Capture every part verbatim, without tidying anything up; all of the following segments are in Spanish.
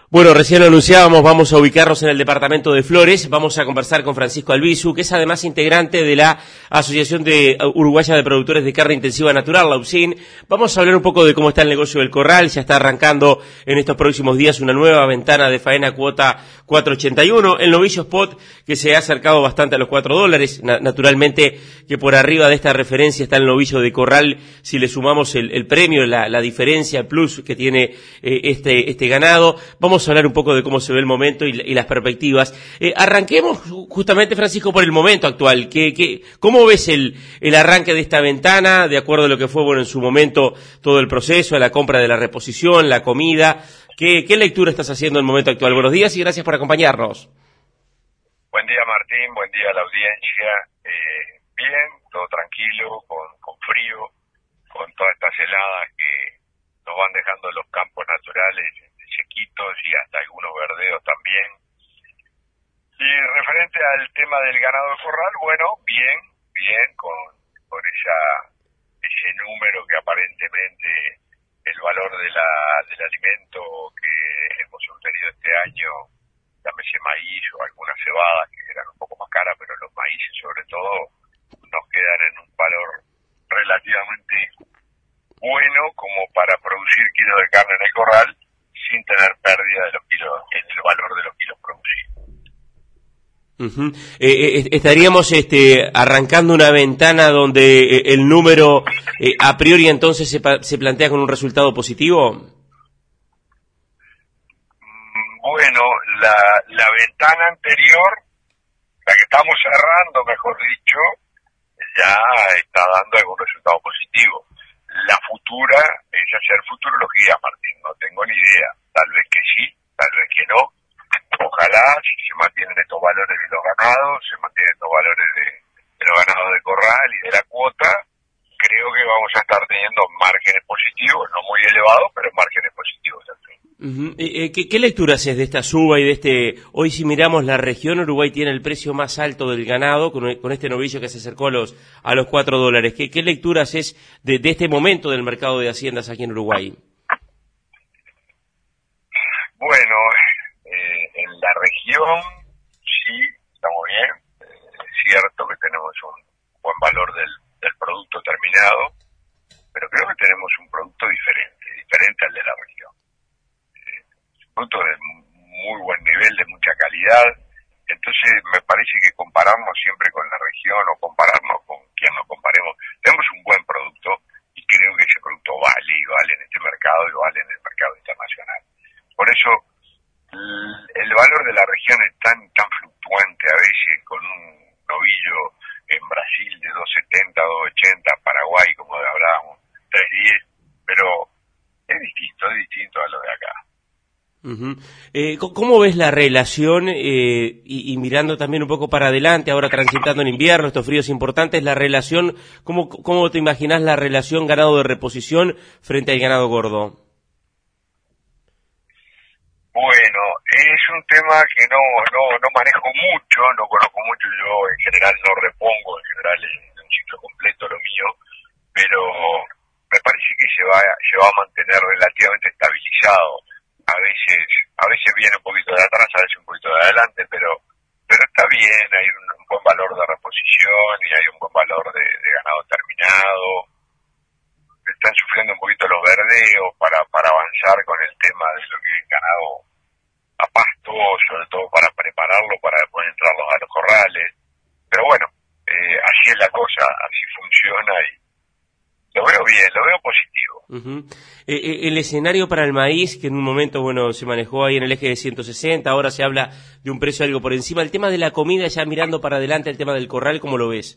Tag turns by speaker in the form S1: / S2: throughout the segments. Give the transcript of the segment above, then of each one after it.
S1: Bueno, recién lo anunciábamos, vamos a ubicarnos en el departamento de Flores, vamos a conversar con Francisco Albizu, que es además integrante de la Asociación de Uruguaya de Productores de Carne Intensiva Natural, la U C I N. Vamos a hablar un poco de cómo está el negocio del corral. Ya está arrancando en estos próximos días una nueva ventana de faena cuota cuatro ochenta y uno, el novillo spot que se ha acercado bastante a los cuatro dólares, Na- naturalmente que por arriba de esta referencia está el novillo de corral, si le sumamos el, el premio, la, la diferencia, el plus que tiene eh, este, este ganado. Vamos a hablar un poco de cómo se ve el momento y, y las perspectivas. Eh, arranquemos justamente, Francisco, por el momento actual. ¿Qué, qué, ¿Cómo ves el, el arranque de esta ventana, de acuerdo a lo que fue bueno en su momento todo el proceso, la compra de la reposición, la comida? ¿Qué, qué lectura estás haciendo en el momento actual? Buenos días y gracias por acompañarnos.
S2: Buen día, Martín, buen día a la audiencia. Eh, bien, todo tranquilo, con, con frío, con todas estas heladas que nos van dejando los campos naturales sequitos y hasta algunos verdeos también. Y referente al tema del ganado de corral, bueno, bien, bien, con, con esa ese número que aparentemente el valor de la del alimento que hemos obtenido este año, llámese maíz o algunas cebadas que eran un poco más caras, pero los maíces sobre todo nos quedan en un valor relativamente bueno como para producir kilos de carne en el corral sin tener pérdida de los kilos, en el valor de los kilos producidos.
S1: Uh-huh. Eh, eh, estaríamos este, arrancando una ventana donde eh, el número eh, a priori entonces se, pa- se plantea con un resultado positivo.
S2: Bueno, la, la ventana anterior, la que estamos cerrando, mejor dicho, ya está dando algún resultado positivo. La futura es hacer futurología, Martín, no tengo ni idea. Tal vez que sí, tal vez que no. Ojalá, si se mantienen estos valores de los ganados, se mantienen estos valores de, de los ganados de corral y de la cuota, creo que vamos a estar teniendo márgenes positivos, no muy elevados, pero márgenes positivos al fin.
S1: Uh-huh. Eh, eh, ¿qué, ¿Qué lectura haces de esta suba y de este? Hoy si miramos la región, Uruguay tiene el precio más alto del ganado, con, con este novillo que se acercó a los a los cuatro dólares. ¿Qué, qué lectura haces de, de este momento del mercado de haciendas aquí en Uruguay?
S2: Bueno, eh, en la región sí, estamos bien. Eh, es cierto que tenemos un buen valor del, del producto terminado, pero creo que tenemos un producto diferente, diferente al de la región. Eh, un producto de muy buen nivel, de mucha calidad. Entonces me parece que compararnos siempre con la región o compararnos con quien nos comparemos, tenemos un buen producto y creo que ese producto vale y vale en este mercado y vale en el mercado internacional. Por eso el valor de la región es tan tan fluctuante a veces, con un novillo en Brasil de dos setenta, dos ochenta, Paraguay, como hablábamos, tres diez, pero es distinto, es distinto a lo de acá.
S1: Uh-huh. Eh, ¿Cómo ves la relación, eh, y, y mirando también un poco para adelante, ahora transitando en invierno, estos fríos importantes, la relación, ¿cómo, cómo te imaginas la relación ganado de reposición frente al ganado gordo?
S2: Bueno, es un tema que no, no, no manejo mucho, no conozco mucho, yo en general no repongo, en general es un ciclo completo lo mío, pero me parece que se va, se va a mantener relativamente estabilizado. A veces, a veces viene un poquito de atrás, a veces un poquito de adelante, pero, pero está bien, hay un, un buen valor de reposición y hay un buen valor de, de ganado terminado. Están sufriendo un poquito los verdeos para, para avanzar con el tema de lo que es ganado a pasto, sobre todo para prepararlo para después entrarlos a los corrales. Pero bueno, eh, así es la cosa, así funciona y lo veo bien, lo veo positivo.
S1: Uh-huh. Eh, eh, el escenario para el maíz, que en un momento, bueno, se manejó ahí en el eje de ciento sesenta, ahora se habla de un precio algo por encima. El tema de la comida, ya mirando para adelante, el tema del corral, ¿cómo lo ves?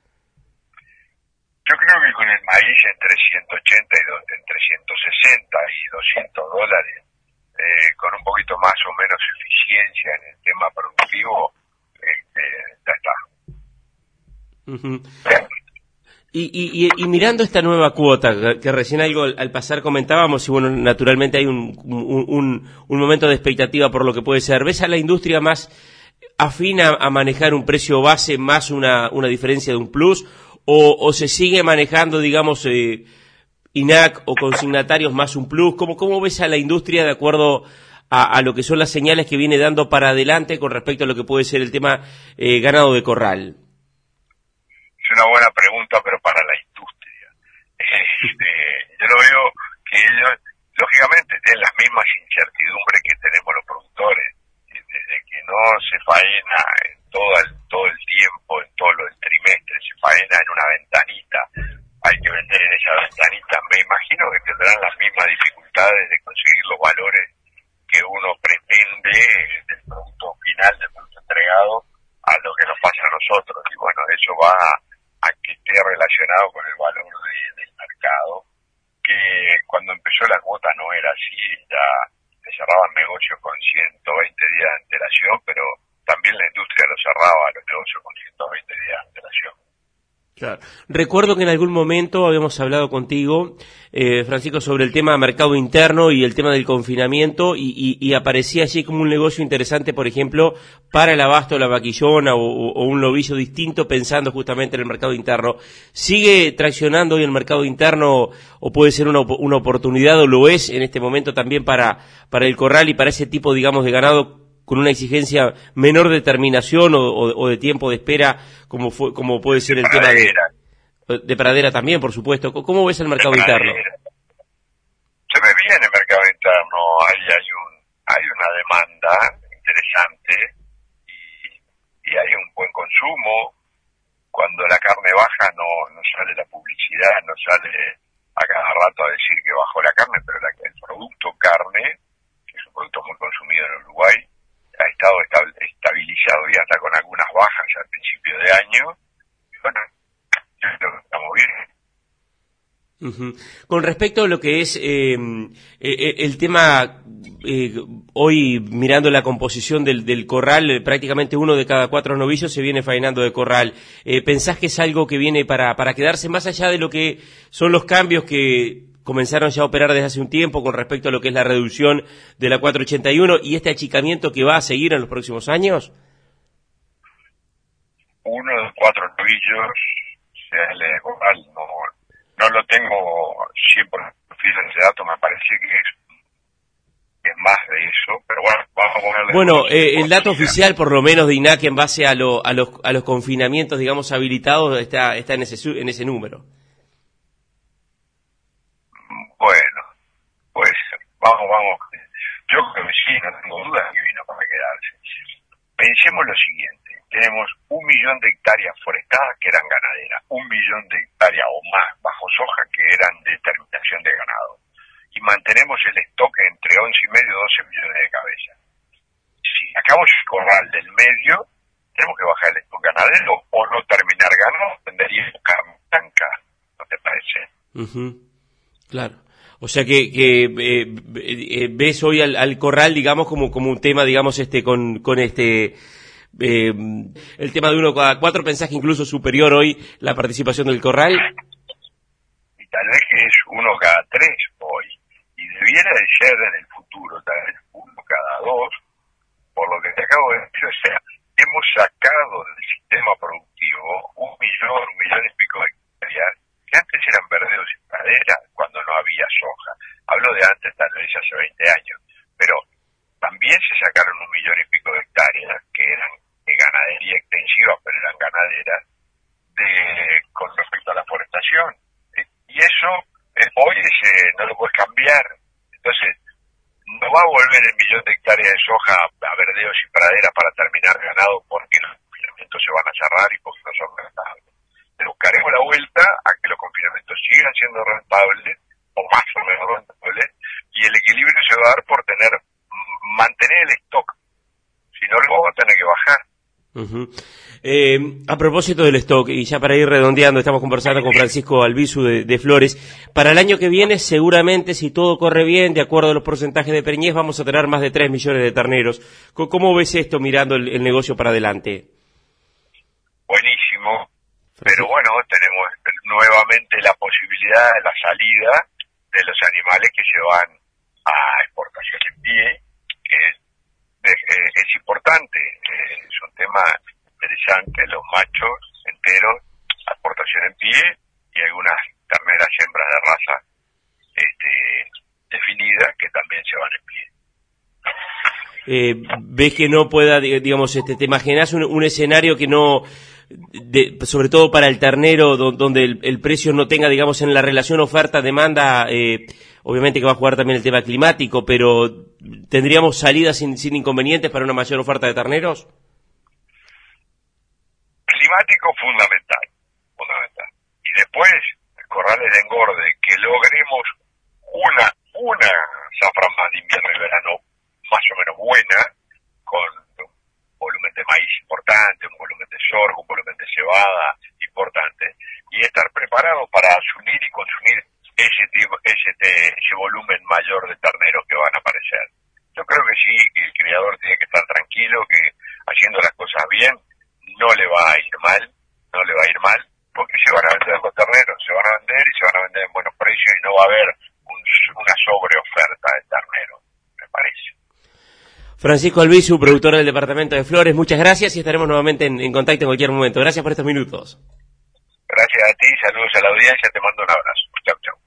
S2: Yo creo que con el maíz entre ciento ochenta y dos, entre ciento sesenta y doscientos dólares, eh, con un poquito más o menos eficiencia en el tema productivo, este, ya está.
S1: Uh-huh. Y, y, y, y mirando esta nueva cuota, que recién algo al, al pasar comentábamos, y bueno, naturalmente hay un, un, un, un momento de expectativa por lo que puede ser, ¿ves a la industria más afina a manejar un precio base más una, una diferencia de un plus? O, o se sigue manejando, digamos, eh, I N A C o consignatarios más un plus? ¿Cómo, cómo ves a la industria de acuerdo a, a lo que son las señales que viene dando para adelante con respecto a lo que puede ser el tema eh, ganado de corral?
S2: Es una buena pregunta, pero para la industria. Este, yo lo veo que ellos, lógicamente, tienen las mismas incertidumbres que tenemos los productores. Desde que no se faena en todo el, todo el tiempo, en todo el trimestre, se faena en una ventanita, hay que vender en esa ventanita. Me imagino que tendrán las mismas dificultades de conseguir los valores que uno pretende del producto final, del producto entregado, a lo que nos pasa a nosotros. Y bueno, eso va a, a que esté relacionado con el valor de, del mercado, que cuando empezó la cuota no era así, ya se cerraban negocios con ciento veinte días de antelación, pero también la industria lo cerraba, los negocios con ciento veinte días de antelación.
S1: Claro. Recuerdo que en algún momento habíamos hablado contigo, eh, Francisco, sobre el tema mercado interno y el tema del confinamiento, y, y, y aparecía allí como un negocio interesante, por ejemplo, para el abasto de la vaquillona o, o un novillo distinto, pensando justamente en el mercado interno. ¿Sigue traccionando hoy el mercado interno o puede ser una, una oportunidad, o lo es en este momento también para, para el corral y para ese tipo, digamos, de ganado, con una exigencia menor de terminación o, o, o de tiempo de espera, como fue, como puede ser el tema de, de pradera también, por supuesto? ¿Cómo ves el mercado interno?
S2: Se ve bien el mercado interno, ahí hay un hay una demanda interesante y, y hay un buen consumo. Cuando la carne baja no, no sale la publicidad, no sale a cada rato a decir que bajó la carne, pero la, el producto carne, que es un producto muy consumido en Uruguay, ha estado estabilizado y hasta con algunas bajas al principio de año. Y bueno, yo creo que estamos bien.
S1: Uh-huh. Con respecto a lo que es eh, eh, el tema, eh, hoy mirando la composición del, del corral, eh, prácticamente uno de cada cuatro novillos se viene faenando de corral. Eh, ¿Pensás que es algo que viene para, para quedarse más allá de lo que son los cambios que comenzaron ya a operar desde hace un tiempo con respecto a lo que es la reducción de la cuatro ochenta y uno y este achicamiento que va a seguir en los próximos años?
S2: Uno de cuatro novillos sale de corral, no, no lo tengo siempre fijo en ese dato, me parece que es, es más de eso, pero bueno, vamos a ponerle...
S1: Bueno, eh, el dato oficial, por lo menos de INAC, en base a, lo, a, los, a los confinamientos, digamos, habilitados, está, está en, ese, en ese número.
S2: Bueno, pues vamos, vamos. Yo creo que sí, no tengo dudas que vino para quedarse. Pensemos lo siguiente, tenemos un millón de hectáreas forestadas que eran ganaderas, un millón de hectáreas o más bajo soja que eran de terminación de ganado. Y mantenemos el stock entre once y medio y doce millones de cabezas. Si sacamos el corral del medio, tenemos que bajar el stock ganadero o no terminar ganado, venderíamos carne blanca, ¿no te parece?
S1: Uh-huh. Claro. O sea que, que eh, eh, ves hoy al, al corral, digamos, como, como un tema, digamos, este, con, con este, eh, el tema de uno cada cuatro, ¿pensás que incluso superior hoy la participación del corral?
S2: Y tal vez que es uno cada tres hoy, y debiera de ser en el futuro, tal vez uno cada dos, por lo que te acabo de decir. O sea, hemos sacado del sistema productivo un millón, un millón y pico de hectáreas, que antes eran verdeos y praderas cuando no había soja. Hablo de antes, tal vez hace veinte años, pero también se sacaron un millón y pico de hectáreas que eran de ganadería extensiva, pero eran ganaderas, de con respecto a la forestación. Y eso eh, hoy se, no lo puedes cambiar. Entonces, no va a volver el millón de hectáreas de soja a verdeos y praderas para terminar ganado porque los confinamientos se van a cerrar y porque no son rentables. Le buscaremos la vuelta a que los confinamientos sigan siendo rentables o más o menos rentables, y el equilibrio se va a dar por tener mantener el stock. Si no, lo vamos a tener que bajar.
S1: Uh-huh. Eh, a propósito del stock, y ya para ir redondeando, estamos conversando con Francisco Albizu de, de Flores. Para el año que viene, seguramente, si todo corre bien, de acuerdo a los porcentajes de preñez, vamos a tener más de tres millones de terneros. ¿Cómo ves esto mirando el, el negocio para adelante?
S2: Buenísimo, pero bueno, tenemos nuevamente la posibilidad de la salida de los animales que se van a exportación en pie, que es, es, es importante, es un tema interesante, los machos enteros a exportación en pie y algunas terneras hembras de raza este, definidas que también se van en pie.
S1: eh, ves que no pueda, digamos, este, te imaginas un, un escenario que no, de, sobre todo para el ternero, do, donde el, el precio no tenga, digamos, en la relación oferta-demanda, eh, obviamente que va a jugar también el tema climático, pero ¿tendríamos salidas sin, sin inconvenientes para una mayor oferta de terneros?
S2: Climático fundamental, fundamental. Y después, corrales de engorde, que logremos una, una zafra más de invierno y verano más o menos buena, con un volumen de maíz importante, un volumen de sorgo, un volumen de cebada importante, y estar preparados para asumir y consumir ese, ese, ese volumen mayor de terneros que van a aparecer. Yo creo que sí, el criador tiene que estar tranquilo, que haciendo las cosas bien, no le va a ir mal, no le va a ir mal, porque se van a vender los terneros, se van a vender y se van a vender en buenos precios y no va a haber un, una sobreoferta de ternero, me parece.
S1: Francisco Albizu, productor del Departamento de Flores, muchas gracias y estaremos nuevamente en, en contacto en cualquier momento. Gracias por estos minutos.
S2: Gracias a ti, saludos a la audiencia, te mando un abrazo. Chau, chau.